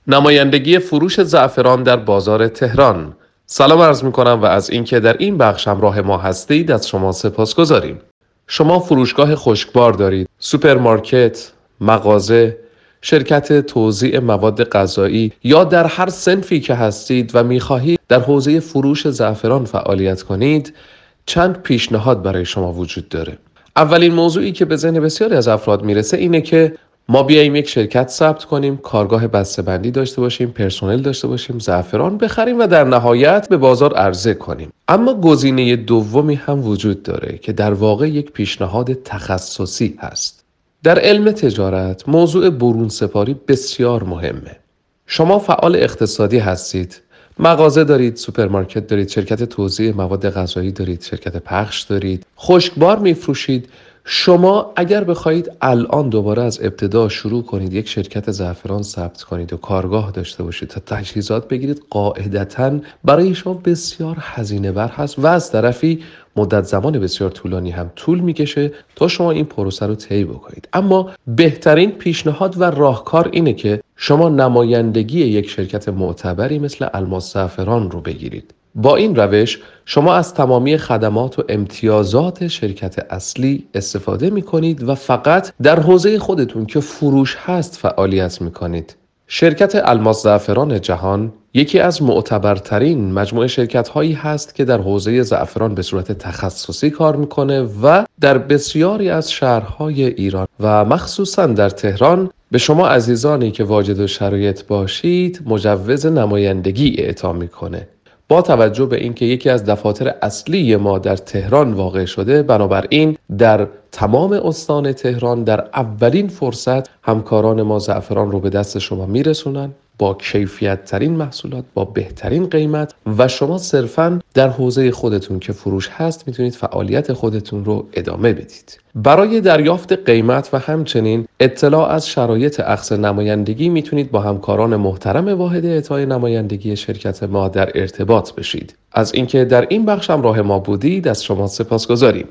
نمایندگی فروش زعفران در بازار تهران. سلام عرض می کنم و از اینکه در این بخش همراه ما هستید از شما سپاسگزاریم. شما فروشگاه خشکبار دارید، سوپرمارکت، مغازه، شرکت توزیع مواد غذایی یا در هر صنفی که هستید و می خواهید در حوزه فروش زعفران فعالیت کنید، چند پیشنهاد برای شما وجود داره. اولین موضوعی که به ذهن بسیاری از افراد میرسه اینه که ما بیاییم یک شرکت ثبت کنیم، کارگاه بسته‌بندی داشته باشیم، پرسنل داشته باشیم، زعفران بخریم و در نهایت به بازار عرضه کنیم. اما گزینه دومی هم وجود داره که در واقع یک پیشنهاد تخصصی هست. در علم تجارت موضوع برون سپاری بسیار مهمه. شما فعال اقتصادی هستید، مغازه دارید، سوپرمارکت دارید، شرکت توزیع مواد غذایی دارید، شرکت پخش دارید، خشکبار میفروشید. شما اگر بخواهید الان دوباره از ابتدا شروع کنید یک شرکت زعفران ثبت کنید و کارگاه داشته باشید تا تجهیزات بگیرید، قاعدتاً برای شما بسیار هزینه بر هست و از طرفی مدت زمان بسیار طولانی هم طول میکشه تا شما این پروسه رو طی بکنید. اما بهترین پیشنهاد و راهکار اینه که شما نمایندگی یک شرکت معتبری مثل الماس زعفران رو بگیرید. با این روش شما از تمامی خدمات و امتیازات شرکت اصلی استفاده می کنید و فقط در حوزه خودتون که فروش هست فعالیت می کنید. شرکت الماس زعفران جهان یکی از معتبرترین مجموعه شرکت هایی هست که در حوزه زعفران به صورت تخصصی کار میکنه و در بسیاری از شهرهای ایران و مخصوصا در تهران به شما عزیزانی که واجد شرایط باشید مجوز نمایندگی اعطا میکنه. با توجه به اینکه یکی از دفاتر اصلی ما در تهران واقع شده، بنابراین در تمام استان تهران در اولین فرصت همکاران ما زعفران رو به دست شما میرسونن با کیفیت ترین محصولات، با بهترین قیمت و شما صرفاً در حوزه خودتون که فروش هست میتونید فعالیت خودتون رو ادامه بدید. برای دریافت قیمت و همچنین اطلاع از شرایط اخذ نمایندگی میتونید با همکاران محترم واحد اعطای نمایندگی شرکت ما در ارتباط بشید. از اینکه در این بخش همراه ما بودید از شما سپاسگزاریم.